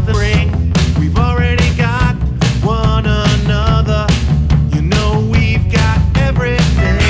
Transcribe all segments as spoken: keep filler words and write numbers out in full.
the ring. We've already got one another. You know we've got everything.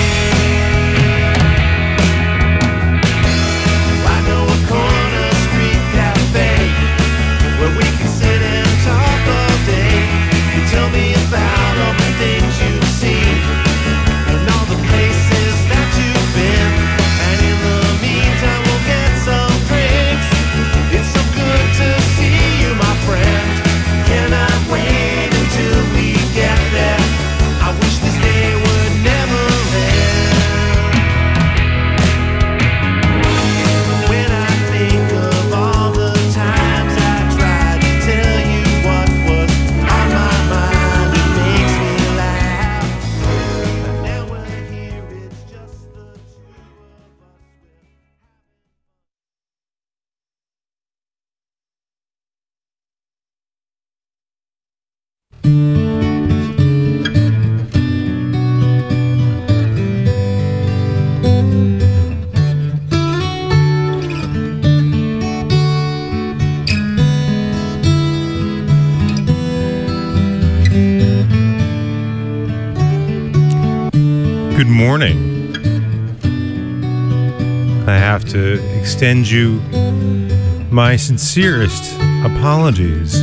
I know a corner street cafe where we can sit and talk all day. You tell me about all the things you've seen and all the places that you've been. And in the meantime we'll get some drinks. It's so good to see you, my friend. Cannot wait until we get there. I wish this day would never end. When I think of all the times I tried to tell you what was on my mind, it makes me laugh. But now we're here, it's just the two of us. Good morning. I have to extend you my sincerest apologies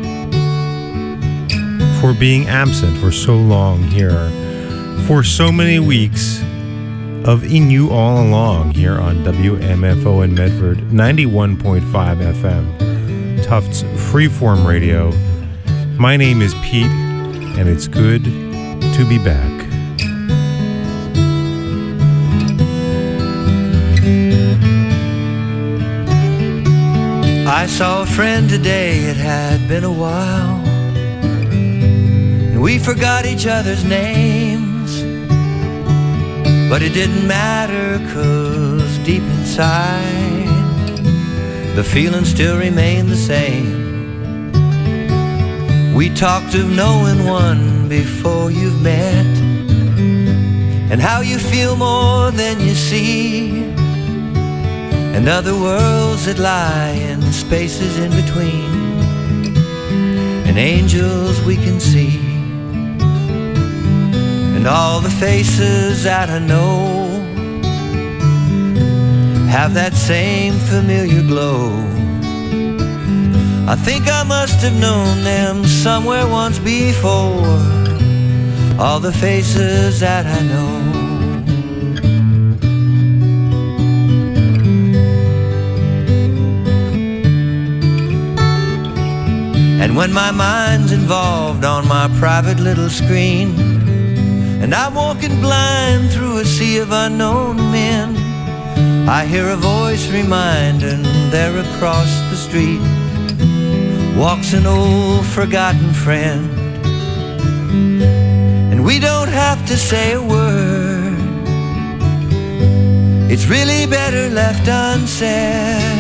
for being absent for so long here, for so many weeks of In You All Along here on W M F O in Medford, ninety-one point five F M, Tufts Freeform Radio. My name is Pete, and it's good to be back. I saw a friend today, it had been a while, and we forgot each other's names. But it didn't matter, 'cause deep inside the feeling still remained the same. We talked of knowing one before you've met, and how you feel more than you see, and other worlds that lie in spaces in between, and angels we can see, and all the faces that I know have that same familiar glow. I think I must have known them somewhere once before, all the faces that I know. And when my mind's involved on my private little screen, and I'm walking blind through a sea of unknown men, I hear a voice reminding there across the street walks an old forgotten friend. And we don't have to say a word, it's really better left unsaid.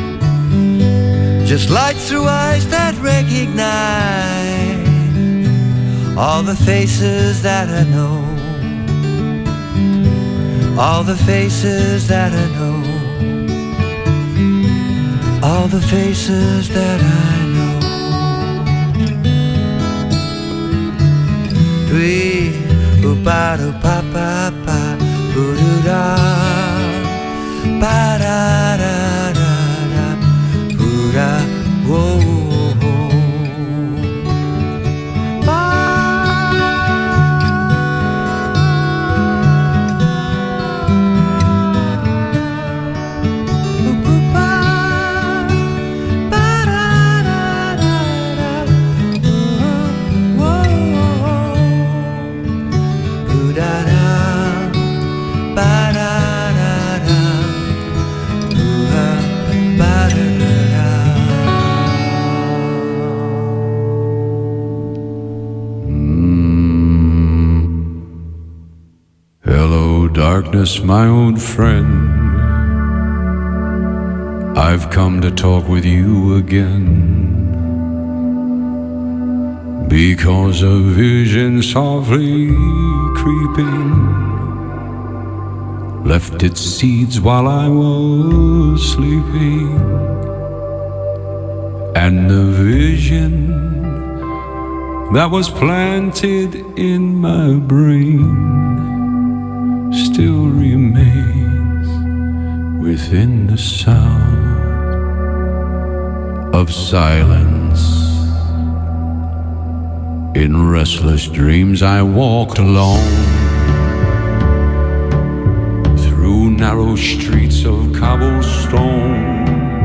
Just light through eyes that recognize all the faces that I know, all the faces that I know, all the faces that I know. Dwee, ba do pa pa pa, boo doo da, ba da da da da, boo da, whoa. Darkness, my old friend, I've come to talk with you again, because a vision softly creeping left its seeds while I was sleeping, And the vision that was planted in my brain still remains within the sound of silence. In restless dreams I walked alone through narrow streets of cobblestone.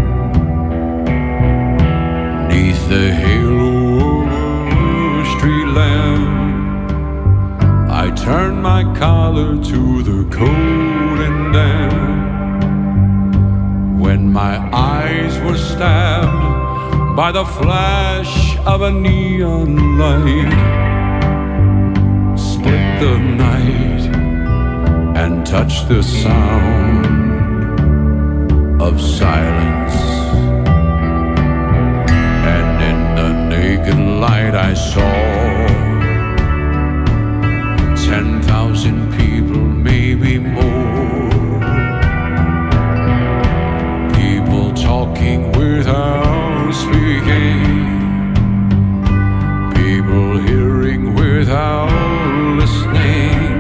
Neath the halo of a street lamp, I turned my collar to the cold and damp. When my eyes were stabbed by the flash of a neon light, split the night and touched the sound of silence. And in the naked light I saw ten thousand people, maybe more, people talking without speaking, people hearing without listening,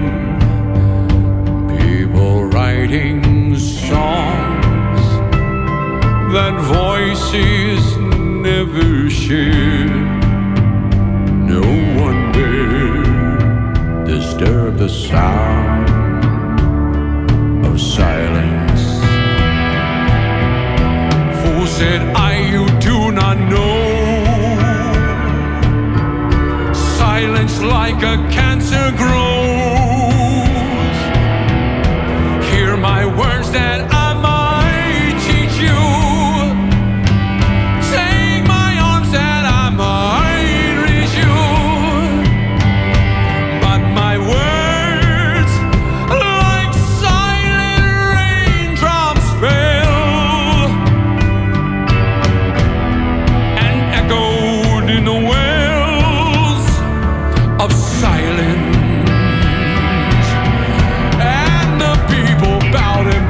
people writing songs that voices never shared. No one dared disturb the sound of silence. Fool said I, you do not know. Silence like a cancer grows. Hear my words that I might teach you. Take my arms that I might reach you. But my words, like silent raindrops, fell and echoed in the wells of silence. And the people bowed and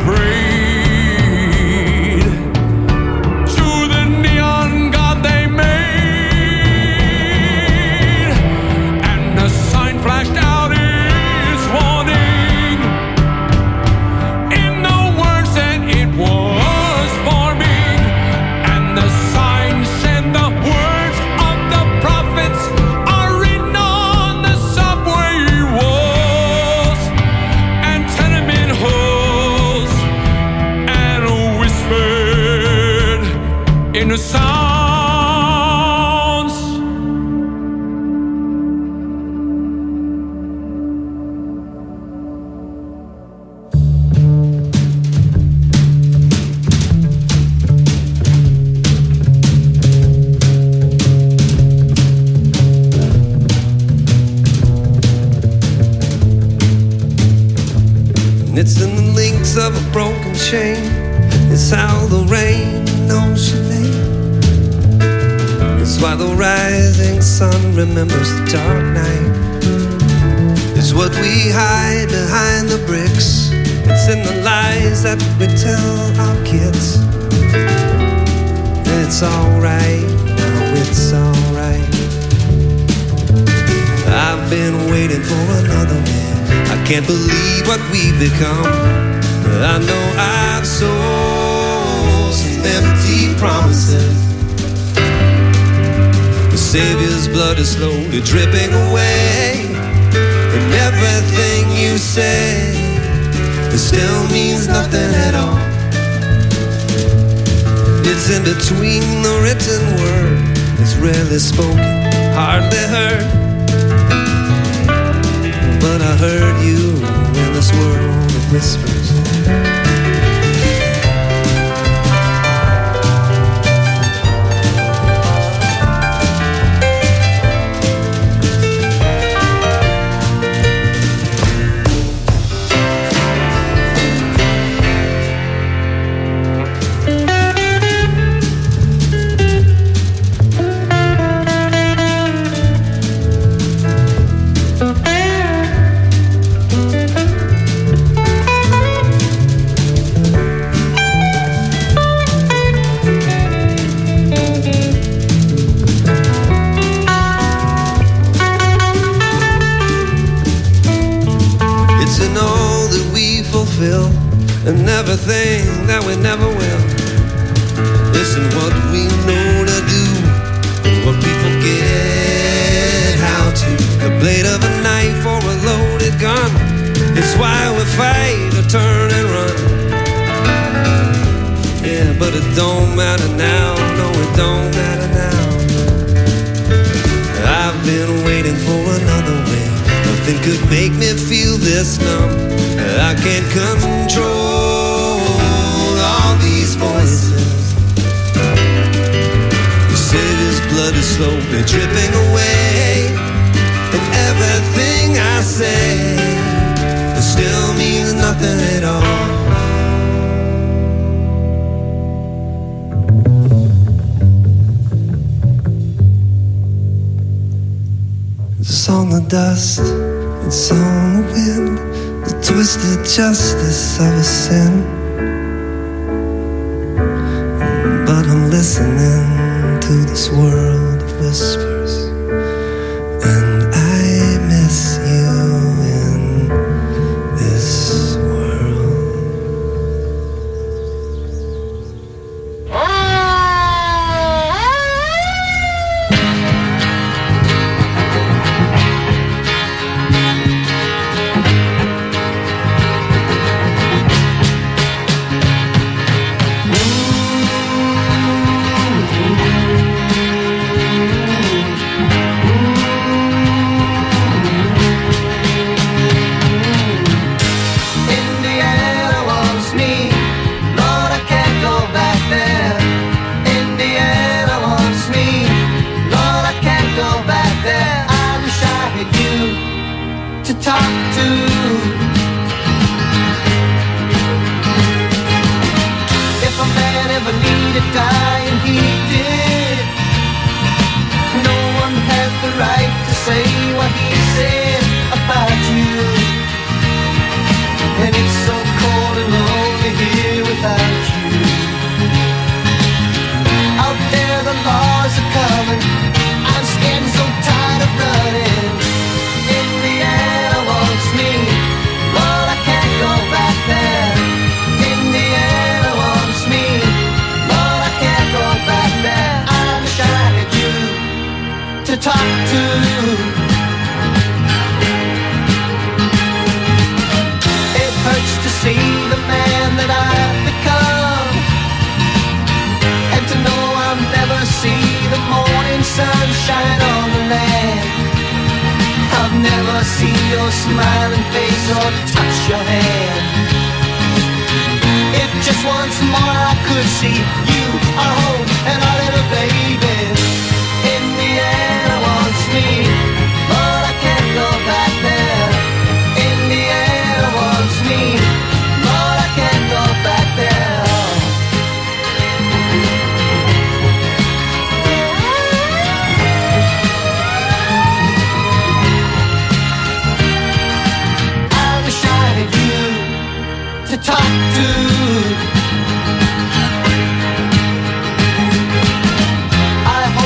prayed to the neon god they made. And the sign flashed out its warning in the words that it was forming. And the sign said the words of the prophets are written on the subway walls and tenement halls, and whispered in the sounds. And it's in the links of a broken chain. It's how the rain knows your name. It's why the rising sun remembers the dark night. It's what we hide behind the bricks. It's in the lies that we tell our kids. It's alright, now it's alright. I've been waiting for another man. I can't believe what we've become. I know I've sold some empty promises. The Savior's blood is slowly dripping away, and everything you say, it still means nothing at all. It's in between the written word. It's rarely spoken, hardly heard. But I heard you in this world of whispers. fulfill, and everything that we never will. Listen, what we know to do, what we forget how to. The blade of a knife or a loaded gun, it's why we fight or turn and run. Yeah, but it don't matter now, no it don't matter now. I've been waiting for another way. Nothing could make me feel this numb. I can't control all these voices. The city's blood is slowly dripping away, and everything I say, it still means nothing at all. It's on the dust, it's on the wind, the twisted justice of a sin. But I'm listening to this world of whispers, and I miss you in this world. I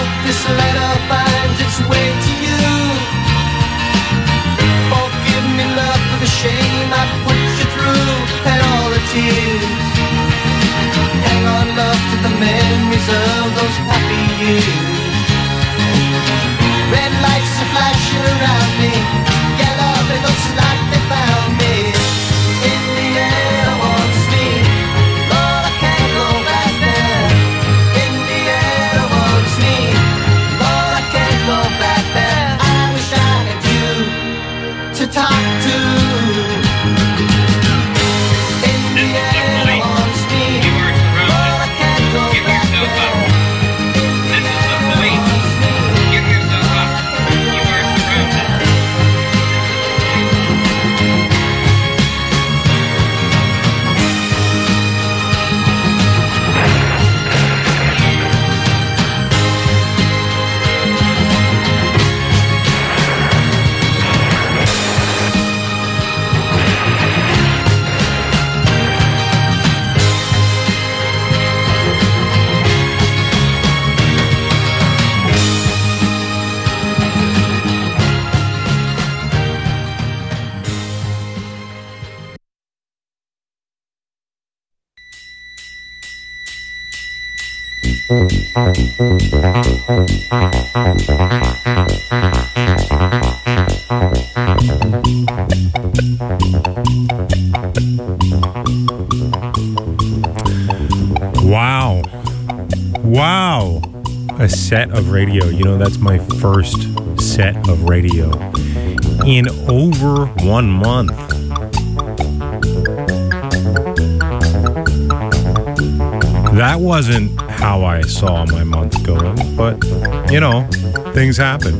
Wow. Wow. A set of radio. You know, that's my first set of radio in over one month. That wasn't how I saw my month going, but, you know, things happen.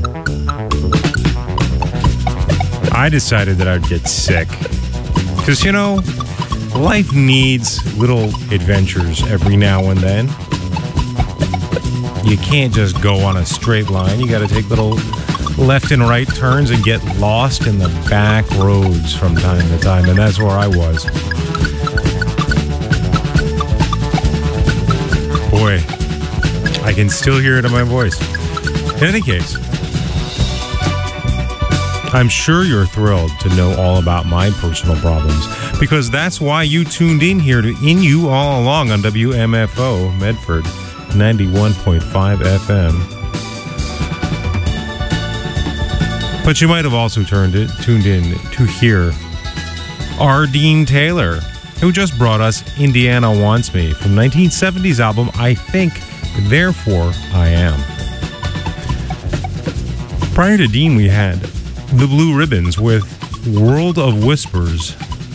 I decided that I'd get sick. Because, you know, life needs little adventures every now and then. You can't just go on a straight line. You got to take little left and right turns and get lost in the back roads from time to time. And that's where I was. Boy, I can still hear it in my voice. In any case, I'm sure you're thrilled to know all about my personal problems, because that's why you tuned in here to In You All Along on W M F O Medford ninety-one point five F M. But you might have also turned it, tuned in to hear R. Dean Taylor, who just brought us Indiana Wants Me from nineteen seventies album I Think, Therefore I Am. Prior to Dean, we had The Blue Ribbons with World of Whispers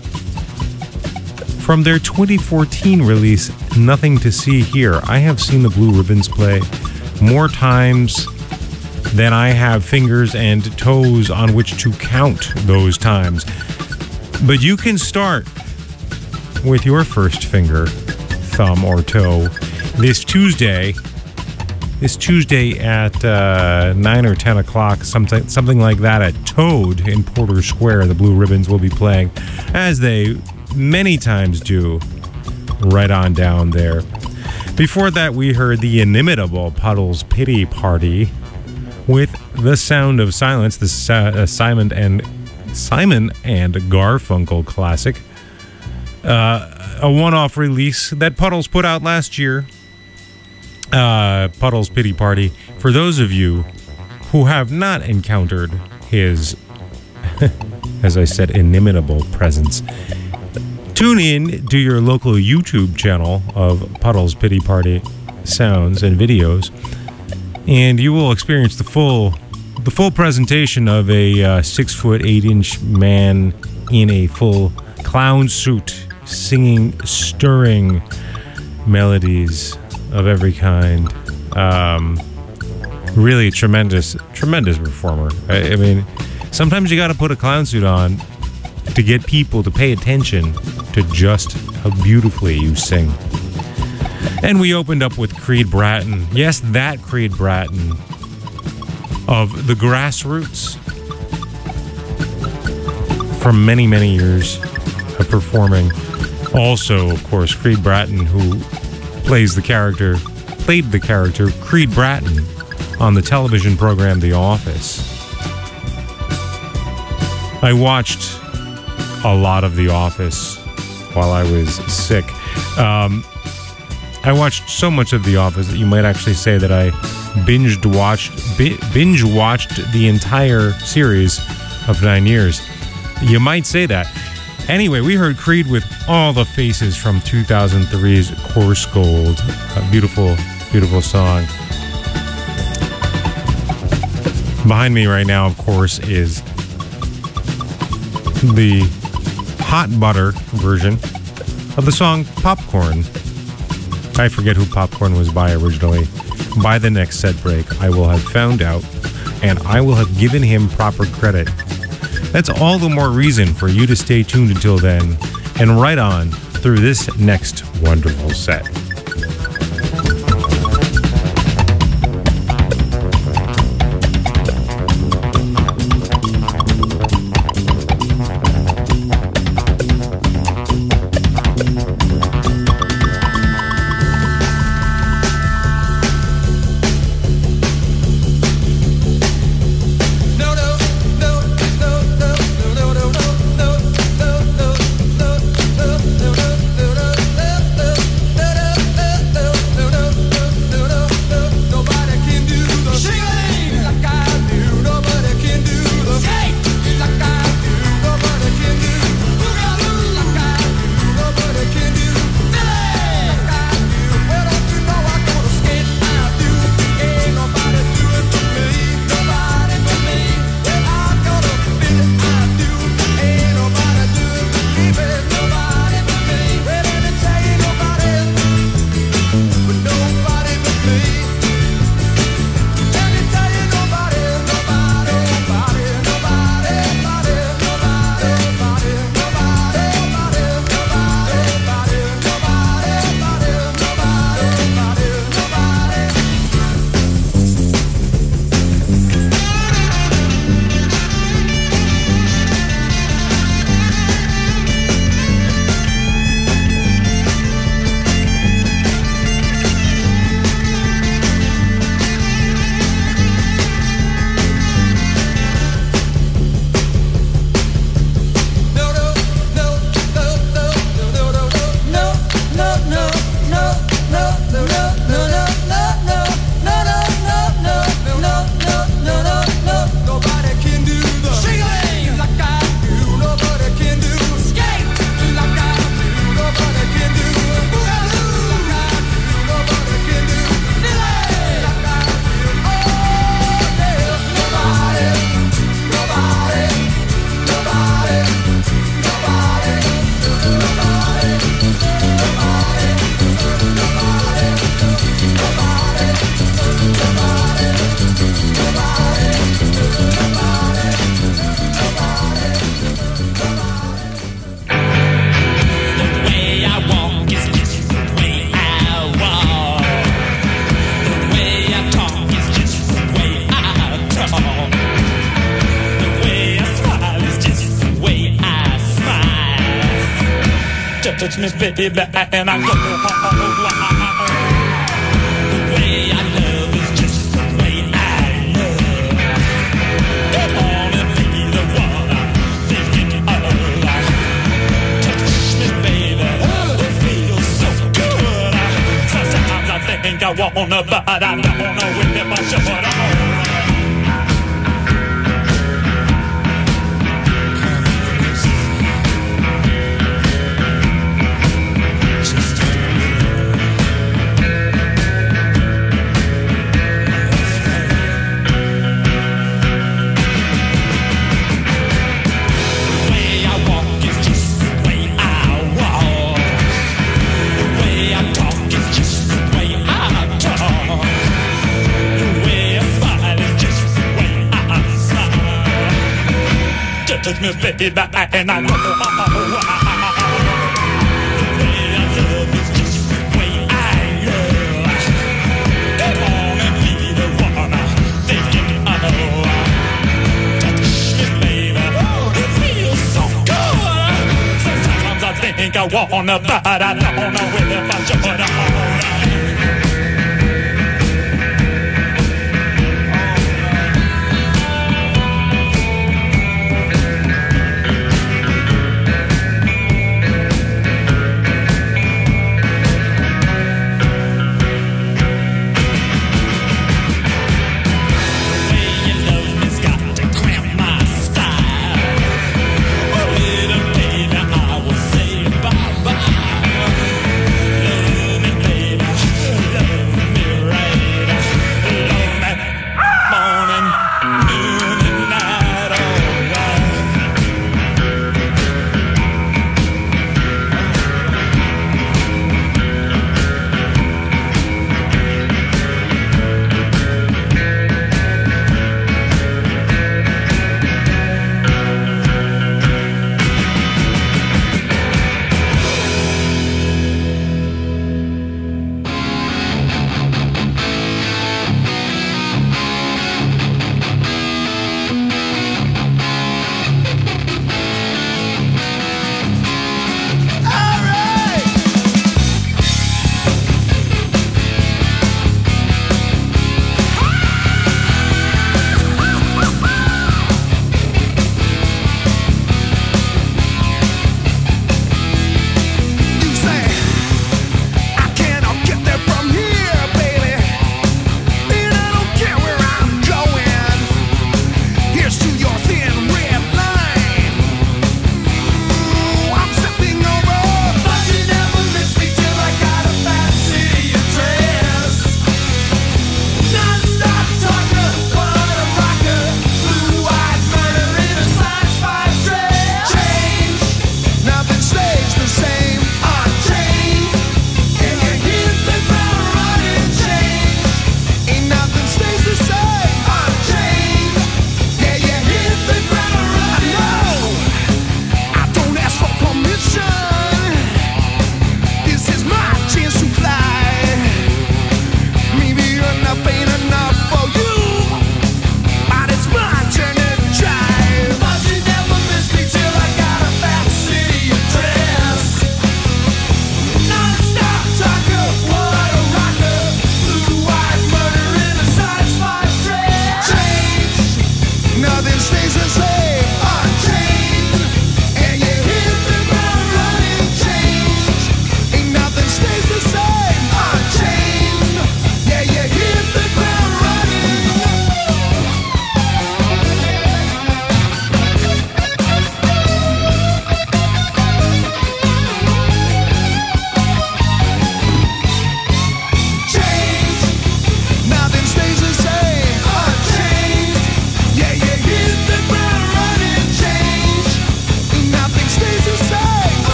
from their twenty fourteen release, Nothing to See Here. I have seen the Blue Ribbons play more times than I have fingers and toes on which to count those times. But you can start with your first finger, thumb, or toe this Tuesday. This Tuesday at uh, nine or ten o'clock, something, something like that, at Toad in Porter Square. The Blue Ribbons will be playing, as they many times do, right on down there. Before that, we heard the inimitable Puddles Pity Party with The Sound of Silence, the uh, Simon and Simon and Garfunkel classic. Uh, a one-off release that Puddles put out last year. Uh, Puddles Pity Party. For those of you who have not encountered his, as I said, inimitable presence, tune in to your local YouTube channel of Puddles Pity Party sounds and videos, and you will experience the full, the full presentation of a uh, six foot eight inch man in a full clown suit, singing stirring melodies of every kind. Um, really tremendous, tremendous performer. I, I mean, sometimes you got to put a clown suit on to get people to pay attention to just how beautifully you sing. And we opened up with Creed Bratton. Yes, that Creed Bratton of the Grassroots, from many, many years of performing. Also, of course, Creed Bratton, who plays the character, played the character Creed Bratton on the television program The Office. I watched a lot of The Office while I was sick. Um, I watched so much of The Office that you might actually say that I binged watched bi- binge watched the entire series of nine years. You might say that. Anyway, we heard Creed with All the Faces from two thousand three's Coarse Gold. A beautiful, beautiful song. Behind me right now, of course, is the hot butter version of the song Popcorn. I forget who Popcorn was by originally. By the next set break, I will have found out, and I will have given him proper credit. That's all the more reason for you to stay tuned until then, and right on through this next wonderful set. Da-da touch me, baby, and I go. The way I love is just the way I love. Come on and be the one I'm thinking of. Touch me, baby, it feels so good. Sometimes I think I wanna, but I don't know if I should. Touch me, baby, and I know. The way I love is just the way I love. Come on and be the one I'm thinking of. Touch me, baby, it feels so good. Sometimes I think I wanna, but I don't know if I should.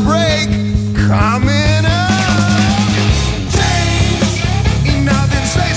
Coming up, change, ain't nothing stays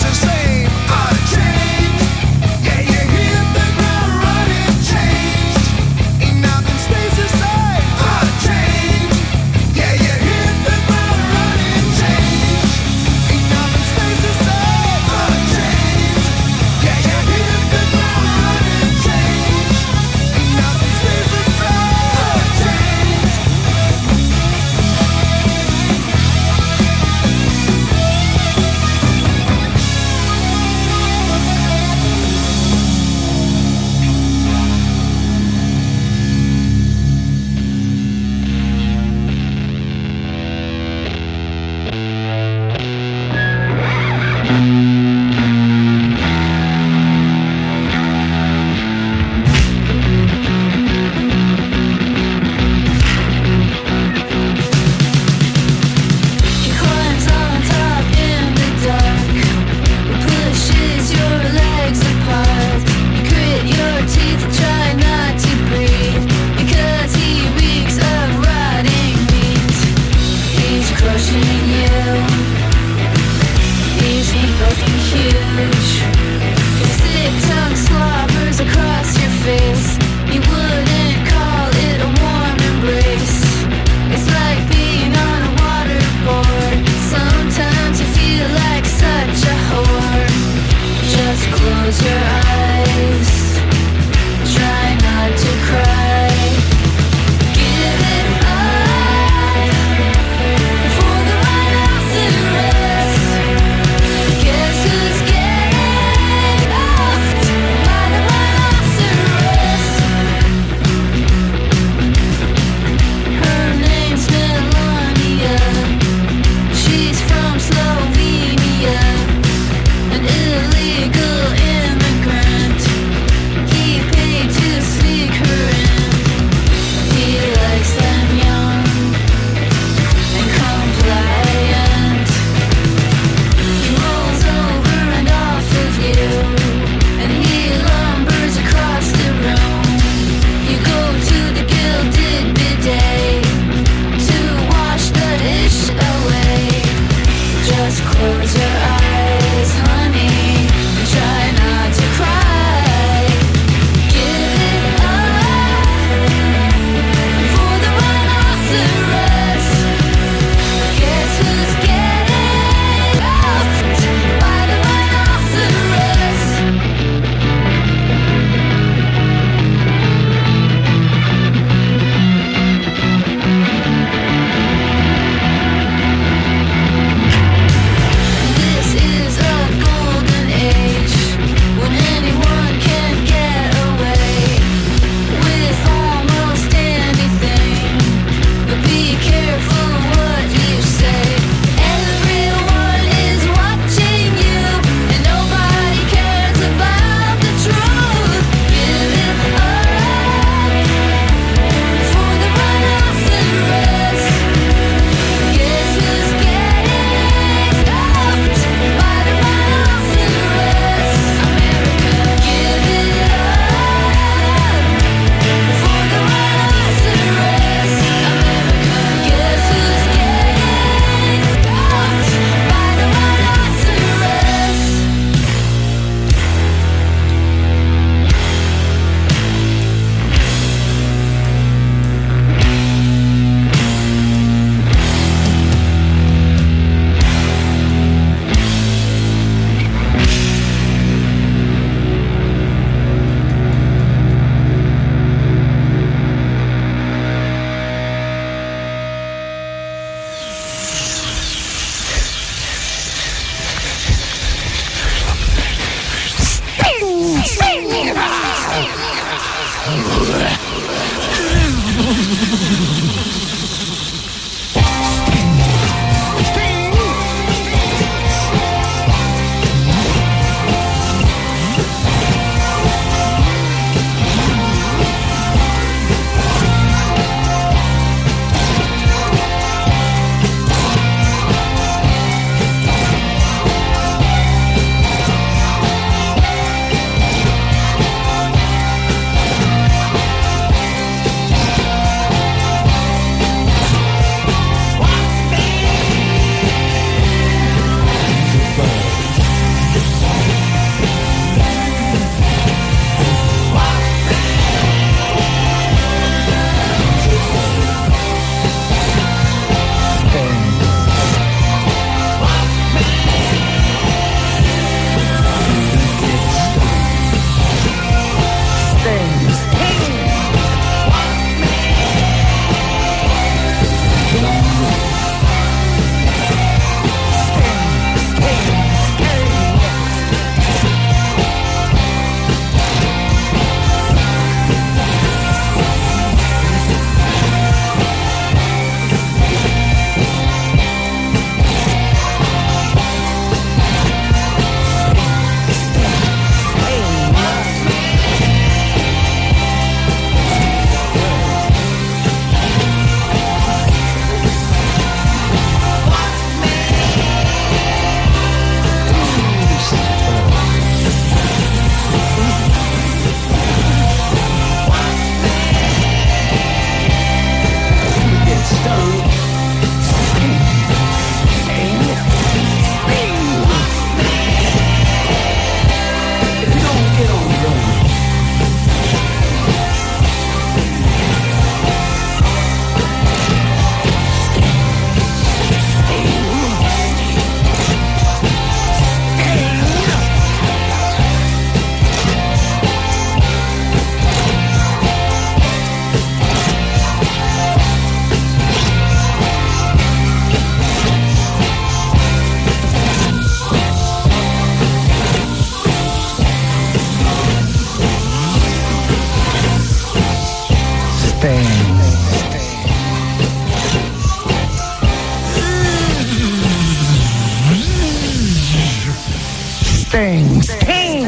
Sting. Sting.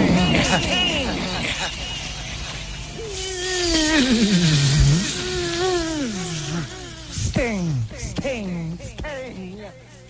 Sting. Sting. Sting.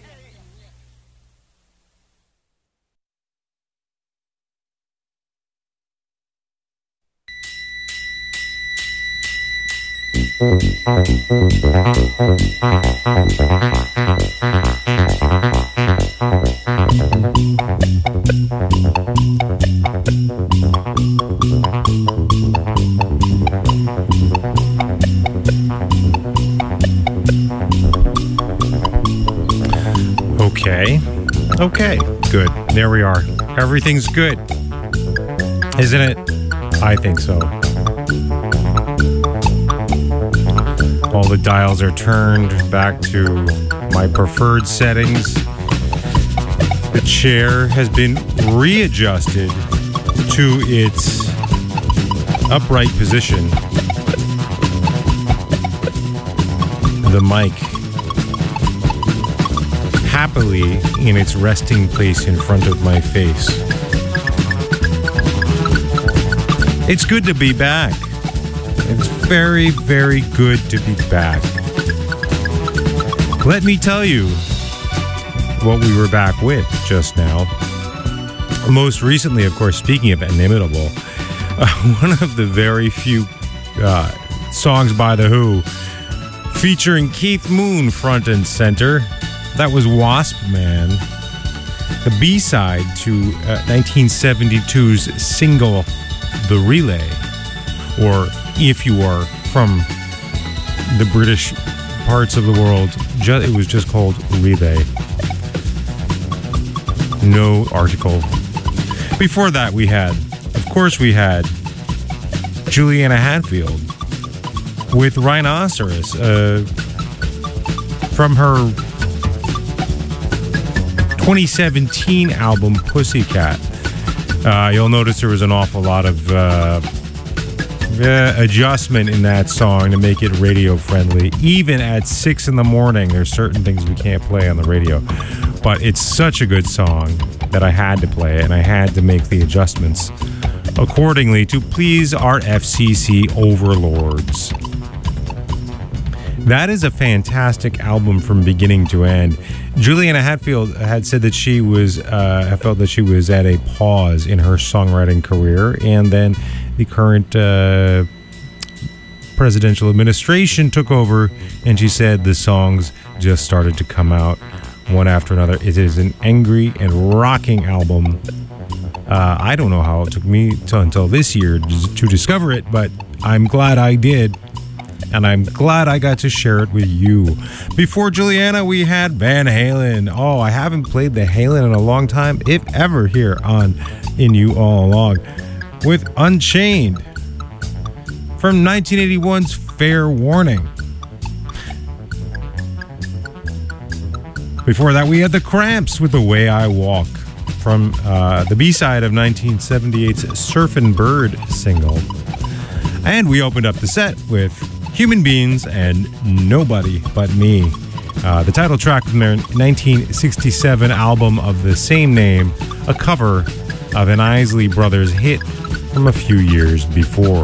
Okay. Okay. Good. There we are. Everything's good. Isn't it? I think so. All the dials are turned back to my preferred settings. The chair has been readjusted to its upright position. The mic happily in its resting place in front of my face. It's good to be back. It's very, very good to be back. Let me tell you what we were back with just now. Most recently, of course, speaking of Inimitable, uh, one of the very few uh, songs by The Who featuring Keith Moon front and center. That was Wasp Man, the B-side to uh, nineteen seventy-two's single The Relay, or if you are from the British parts of the world, ju- it was just called Relay. No article. Before that, we had, of course, we had Juliana Hatfield with Rhinoceros uh, from her twenty seventeen album Pussycat. Uh, you'll notice there was an awful lot of uh, uh, adjustment in that song to make it radio friendly. Even at six in the morning, there's certain things we can't play on the radio. But it's such a good song that I had to play it, and I had to make the adjustments accordingly to please our F C C overlords. That is a fantastic album from beginning to end. Juliana Hatfield had said that she was, uh, felt that she was at a pause in her songwriting career, and then the current uh, presidential administration took over, and she said the songs just started to come out one after another. It is an angry and rocking album. Uh, I don't know how it took me to, until this year to discover it, but I'm glad I did. And I'm glad I got to share it with you. Before Juliana, we had Van Halen. Oh, I haven't played the Halen in a long time, if ever, here on In You All Along, with Unchained from nineteen eighty-one's Fair Warning. Before that, we had the Cramps with The Way I Walk from uh, the B-side of nineteen seventy-eight's Surfin' Bird single. And we opened up the set with Human Beings and Nobody But Me, uh, the title track from their nineteen sixty-seven album of the same name, a cover of an Isley Brothers hit from a few years before.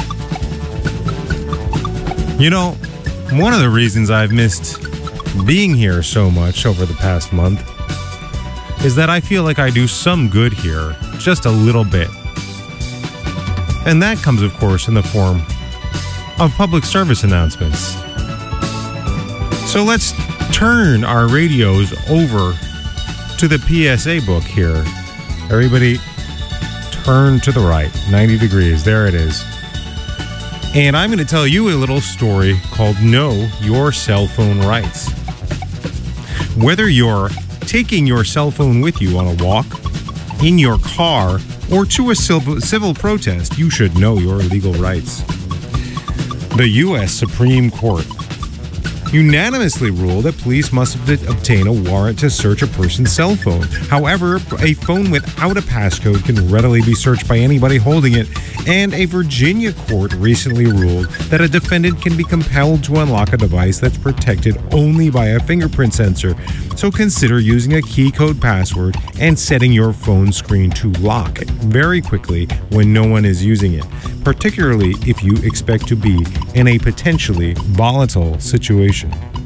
You know, one of the reasons I've missed being here so much over the past month is that I feel like I do some good here, just a little bit. And that comes, of course, in the form of public service announcements. So let's turn our radios over to the P S A book here. Everybody turn to the right, ninety degrees, there it is. And I'm going to tell you a little story called Know Your Cell Phone Rights. Whether you're taking your cell phone with you on a walk, in your car, or to a civil, civil protest, you should know your legal rights. The U S Supreme Court unanimously ruled that police must obtain a warrant to search a person's cell phone. However, a phone without a passcode can readily be searched by anybody holding it, and a Virginia court recently ruled that a defendant can be compelled to unlock a device that's protected only by a fingerprint sensor. So consider using a key code password and setting your phone screen to lock very quickly when no one is using it, particularly if you expect to be in a potentially volatile situation.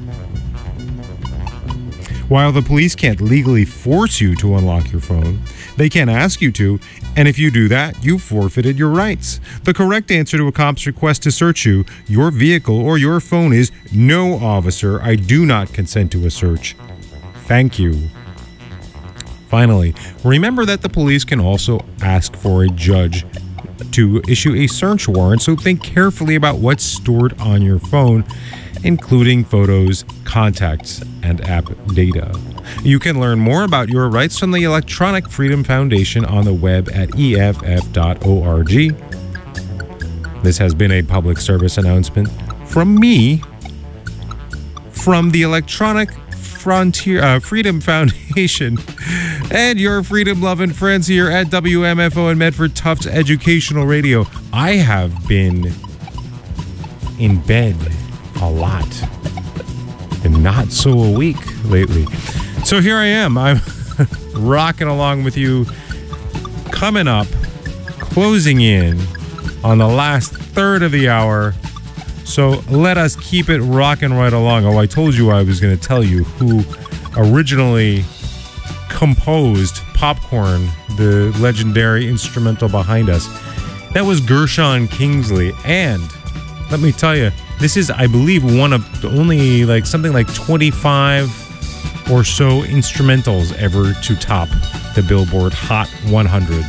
While the police can't legally force you to unlock your phone, they can ask you to, and if you do that, you've forfeited your rights. The correct answer to a cop's request to search you, your vehicle, or your phone is, "No, officer, I do not consent to a search. Thank you." Finally, remember that the police can also ask for a judge to issue a search warrant, so think carefully about what's stored on your phone, including photos, contacts, and app data. You can learn more about your rights from the Electronic Freedom Foundation on the web at E F F dot org. This has been a public service announcement from me, from the Electronic Frontier uh, Freedom Foundation, and your freedom-loving friends here at W M F O and Medford Tufts Educational Radio. I have been in bed a lot and not so awake lately. So here I am. I'm rocking along with you, coming up, closing in on the last third of the hour. So let us keep it rocking right along. Oh, I told you I was going to tell you who originally composed Popcorn, the legendary instrumental behind us. That was Gershon Kingsley. And let me tell you, this is, I believe, one of the only like something like twenty-five or so instrumentals ever to top the Billboard Hot one hundred.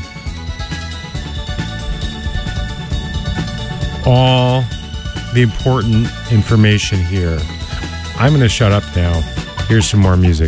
All the important information here. I'm going to shut up now. Here's some more music.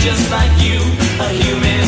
just like you, a human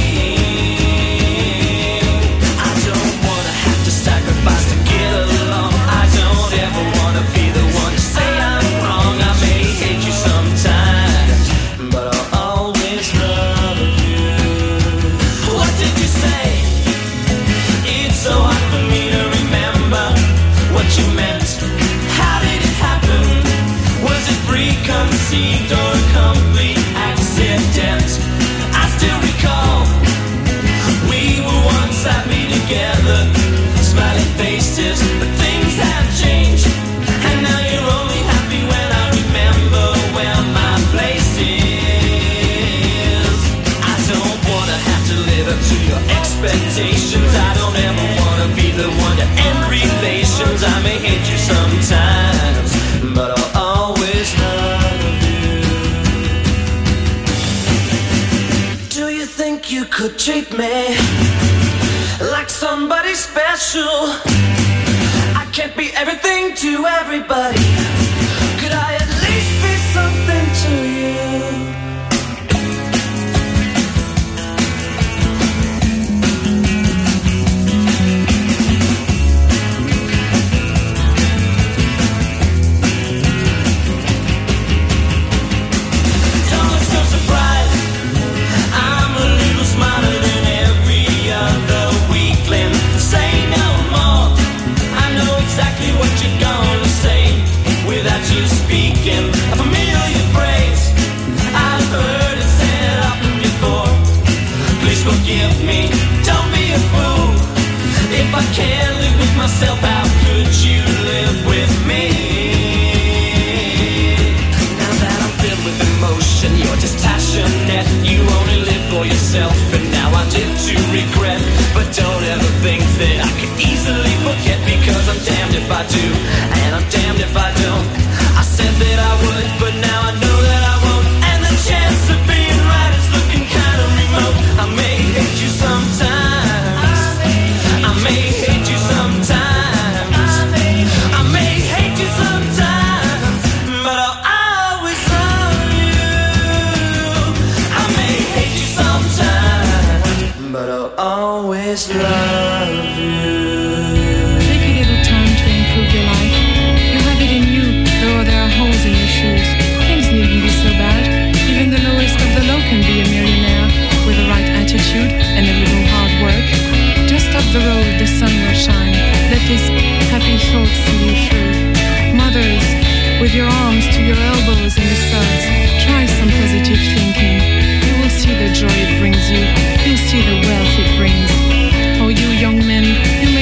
being. I don't wanna have to sacrifice to get along. I don't ever wanna be the one to say I'm wrong. I may hate you sometimes, but I'll always love you. What did you say? It's so hard for me to remember what you meant. How did it happen? Was it preconceived or a complete accident? I still recall we were once happy together, smiling faces, but things have changed, and now you're only happy when I remember where my place is. I don't wanna have to live up to your expectations. I don't ever wanna be the one to end relations. I may hate you sometimes, but I'll always love you. Do you think you could treat me like somebody special? I can't be everything to everybody. Could I at least be something to you? Don't look so surprised. I'm a little smarter than every other weakling. Say no more. I know exactly what you're gonna say without you speaking. A familiar phrase, I've heard it said often before. Please forgive me, don't be a fool. If I can't live with myself, how could you live with me? Now that I'm filled with emotion, you're just passionate. You only live for yourself, and now I live to regret. But don't ever think that I could easily forget, because I'm damned if I do, and I'm damned if I don't. I said that I would, but now I know that I won't. And the chance of being right is looking kind of remote. I may hate you sometimes. I may hate you sometimes. I may hate you sometimes, but I'll always love you. I may hate you sometimes, but I'll always love you. Take a little time to improve your life. You have it in you, though there are holes in your shoes. Things needn't be so bad. Even the lowest of the low can be a millionaire with the right attitude and a little hard work. Just up the road, the sun will shine. Let these happy thoughts see you through. Mothers, with your arms to your elbows in the suds, try some positive thinking. You will see the joy it brings you. You'll see the wealth it brings. Oh, you young men, you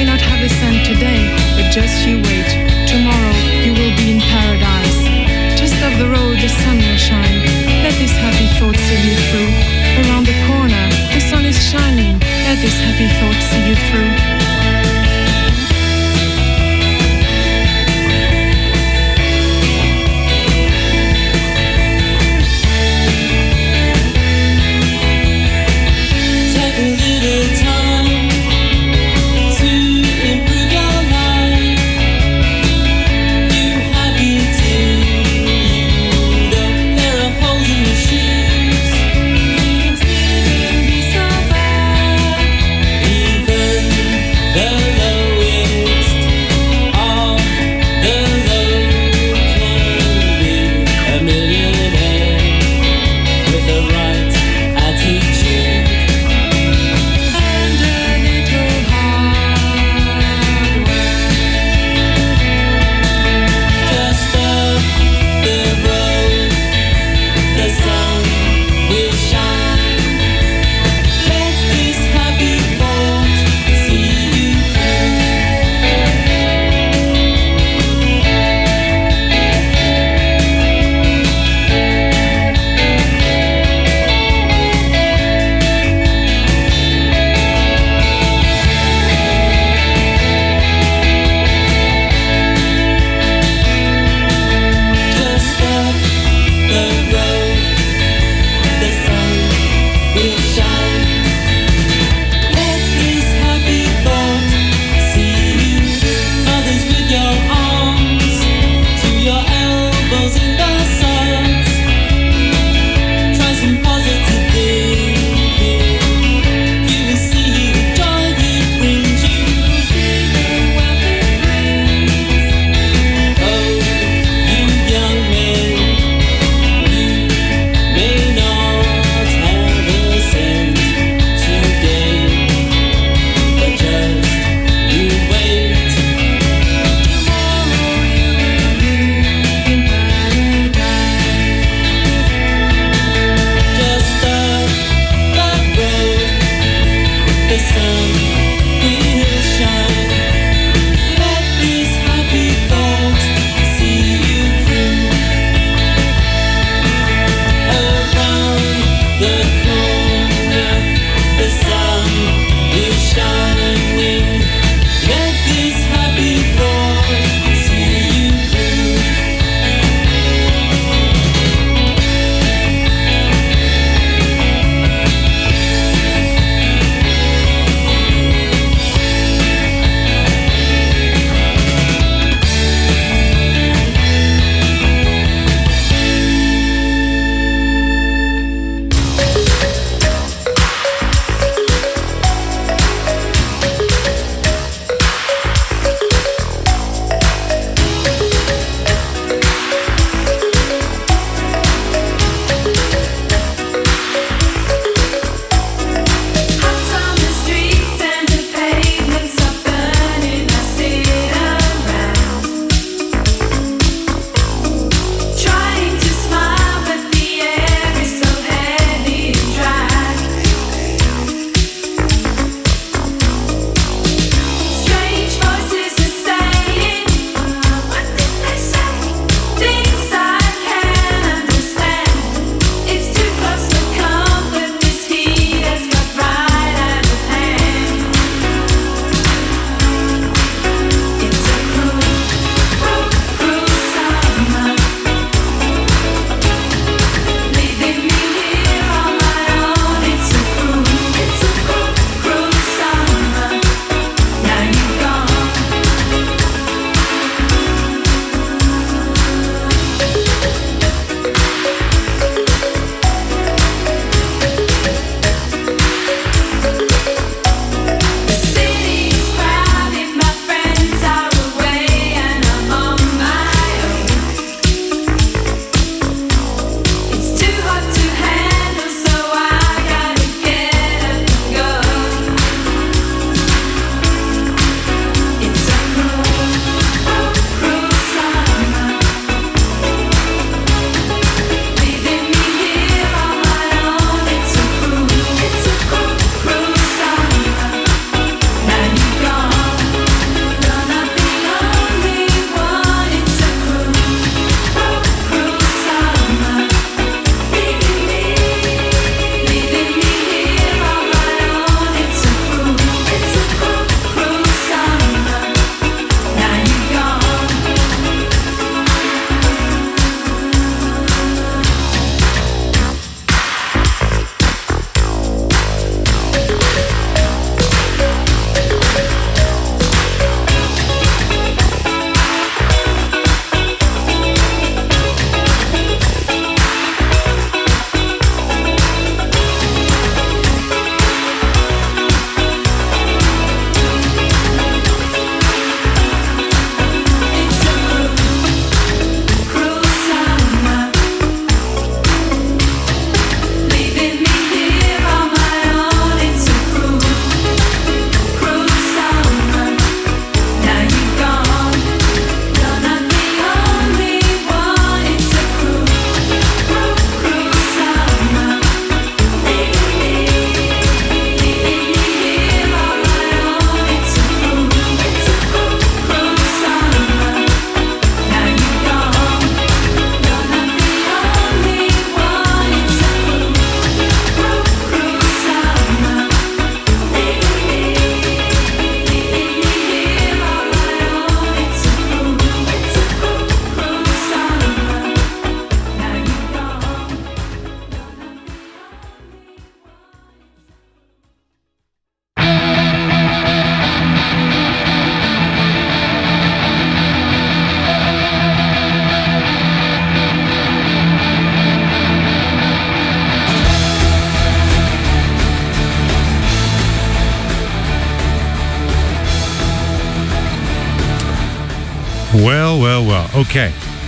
Well, well, well. Okay.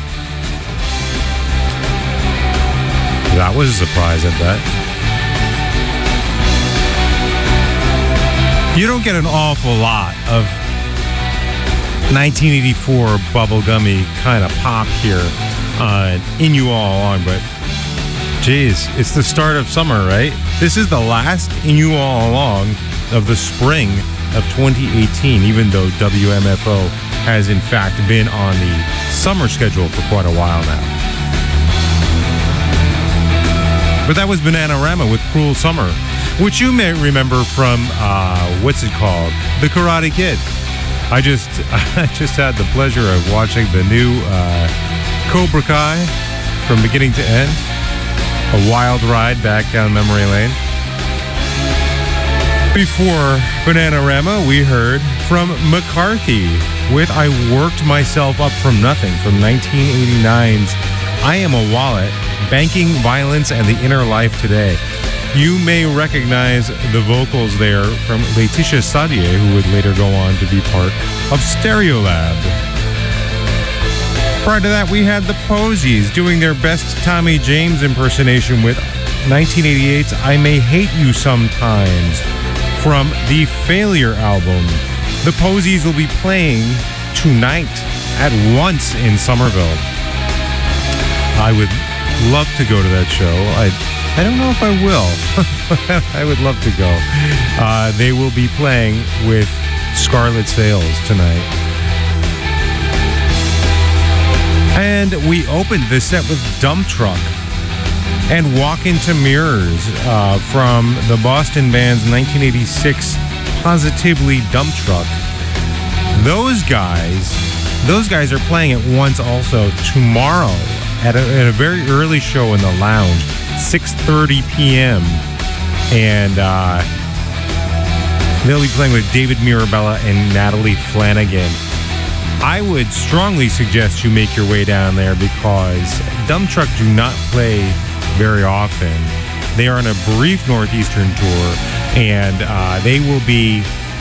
That was a surprise, I bet. You don't get an awful lot of nineteen eighty-four bubblegummy kind of pop here on In You All Along, but geez, it's the start of summer, right? This is the last In You All Along of the spring of twenty eighteen, even though W M F O has in fact been on the summer schedule for quite a while now. But that was Bananarama with Cruel Summer, which you may remember from, uh, what's it called? The Karate Kid. I just I just had the pleasure of watching the new uh, Cobra Kai from beginning to end. A wild ride back down memory lane. Before Bananarama, we heard from McCarthy with I Worked Myself Up From Nothing from nineteen eighty-nine's I Am a Wallet, Banking, Violence, and the Inner Life Today. You may recognize the vocals there from Laetitia Sadier, who would later go on to be part of Stereolab. Prior to that, we had the Posies doing their best Tommy James impersonation with nineteen eighty-eight's I May Hate You Sometimes from the Failure album. The Posies will be playing tonight at Once in Somerville. I would love to go to that show. I I don't know if I will. I would love to go. Uh, they will be playing with Scarlet Sails tonight. And we opened this set with Dump Truck and Walk Into Mirrors uh, from the Boston band's nineteen eighty-six Positively Dump Truck. Those guys, those guys are playing at Once also tomorrow at a, at a very early show in the lounge, six thirty p.m. And uh, they'll be playing with David Mirabella and Natalie Flanagan. I would strongly suggest you make your way down there because Dump Truck do not play very often. They are on a brief Northeastern tour, and uh, they will be...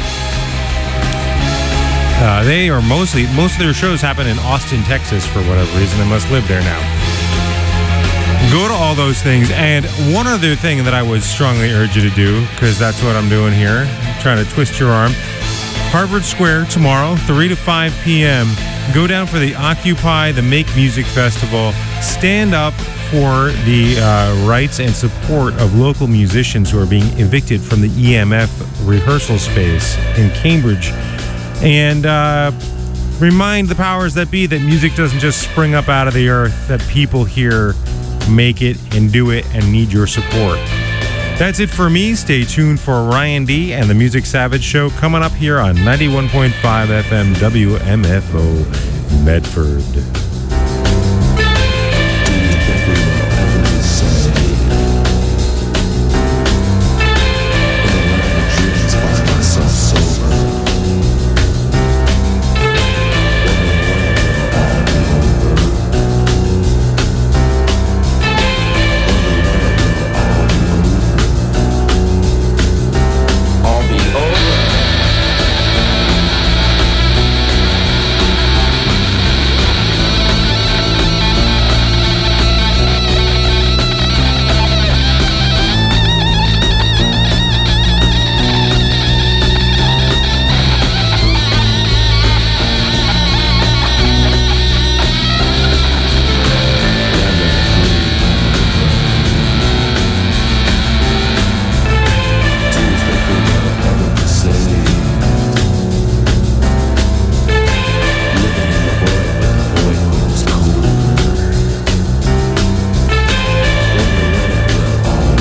Uh, they are mostly... Most of their shows happen in Austin, Texas for whatever reason. They must live there now. Go to all those things. And one other thing that I would strongly urge you to do, because that's what I'm doing here, trying to twist your arm. Harvard Square tomorrow, three to five p.m. Go down for the Occupy the Make Music Festival. Stand up for the uh, rights and support of local musicians who are being evicted from the E M F rehearsal space in Cambridge. And uh, remind the powers that be that music doesn't just spring up out of the earth, that people here make it and do it and need your support. That's it for me. Stay tuned for Ryan D and the Music Savage Show coming up here on ninety-one point five F M W M F O Medford.